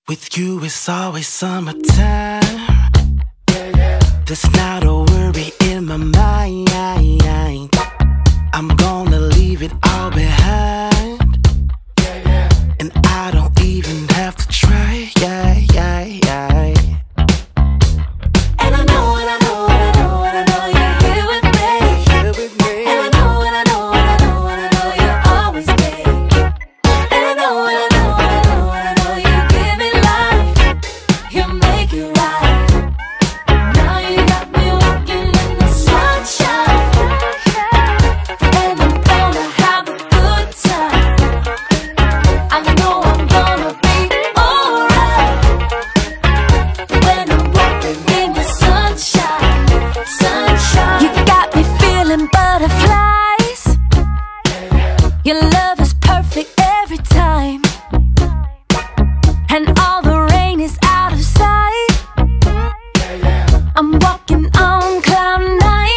With you it's always summertime. There's not a worry in my mind. I'm gonna leave it all behind, and I don't even have to try. And I know, and I know, and I know, and I know you're here with me. And I know, and I know, and I know, and I know you're always there. And I know, and I know, and I know, and I know you give me life. You make it right. Now you got me walking in the sunshine, and I'm gonna have a good time. I know I'm gonna be alright when I'm walking in the sunshine, sunshine. You got me feeling butterflies. Your love is perfect every time, and all the rain is out of sight. I'm walking on cloud nine.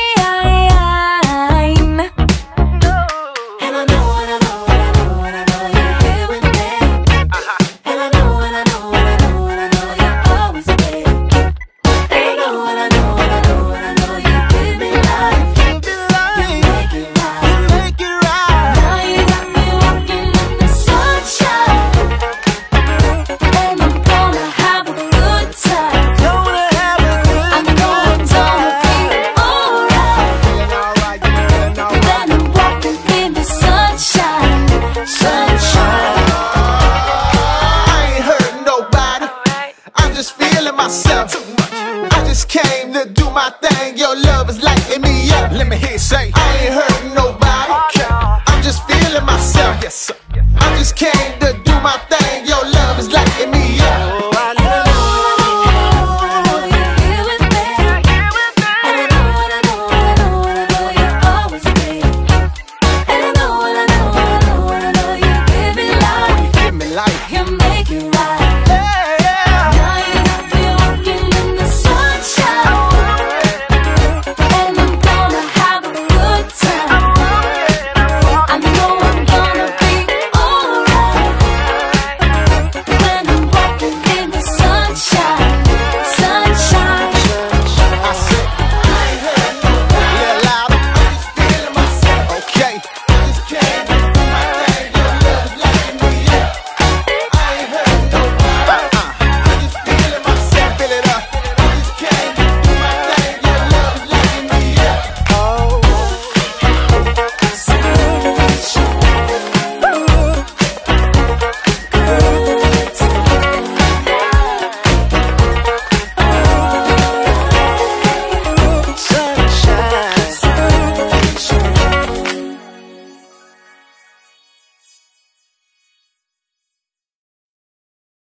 And I know, and I know, and I know, and I know you're here with me. And I know, and I know, and I know, and I know you're always there. And I know, and I know, and I know, and I know you give me life. You make it right. Now you got me walking in the sunshine, and I'm gonna have a good time. I know I'm gonna be alright when I'm walking in the sunshine, sunshine. I ain't hurting nobody. I'm just feeling myself. I just came to do my thing. Your love is lighting me up. Let me hear you say.